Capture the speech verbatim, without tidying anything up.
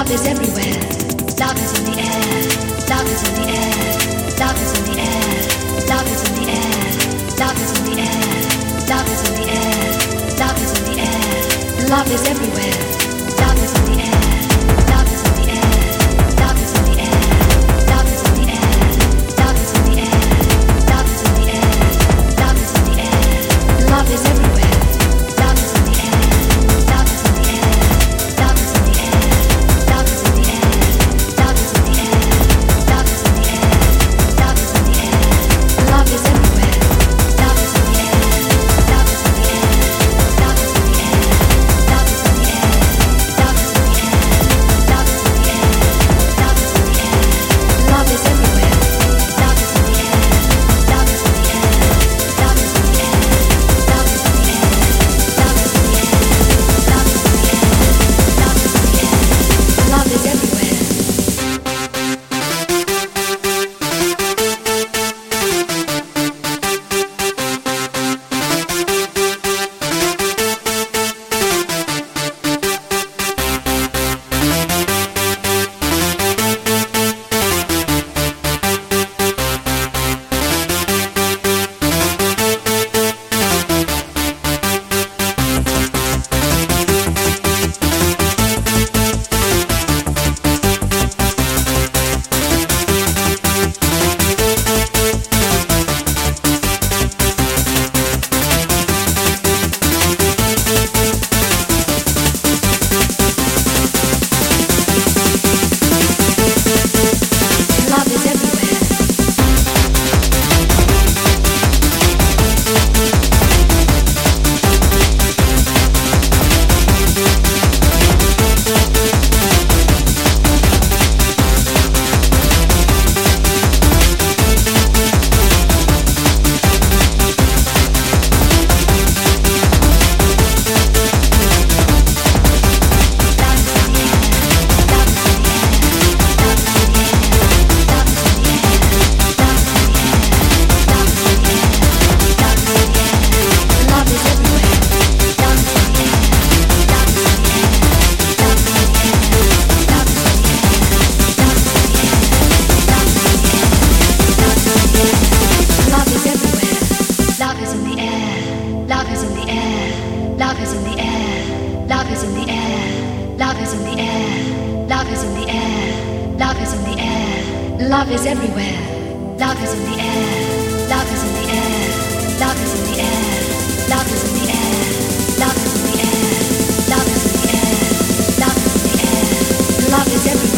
Love is everywhere. Love is in the air. Love is in the air. Love is in the air. Love is in the air. Love is in the air. Love is in the air. Love is in the air. Love is everywhere. Love is in the air. Love is in the air. Love is in the air. Love is in the air. Love is in the air. Love is in the air. Love is in the air. Love is everywhere. Love is in the air. Love is in the air. Love is in the air. Love is in the air. Love is in the air. Love is in the air. Love is in the air. Love is everywhere. Love is in the air. Love is in the air. Love is in the air. Love is in the air. Love is in the air. Love is in the air. Love is in the air. Love is everywhere. Love is in the air. Love is in the air. Love is in the air. Love is in the air. Love is in the air. Love is in the air. Love is in the air. Love is everywhere. Love is everywhere. Love is in the air. Love is in the air. Love is in the air. Love is in the air. Love is in the air. Love is in the air. Love is in the air. Love is everywhere. Love is in the air. Love is in the air. Love is in the air. Love is in the air. Love is in the air. Love is in the air. Love is in the air. Love is everywhere.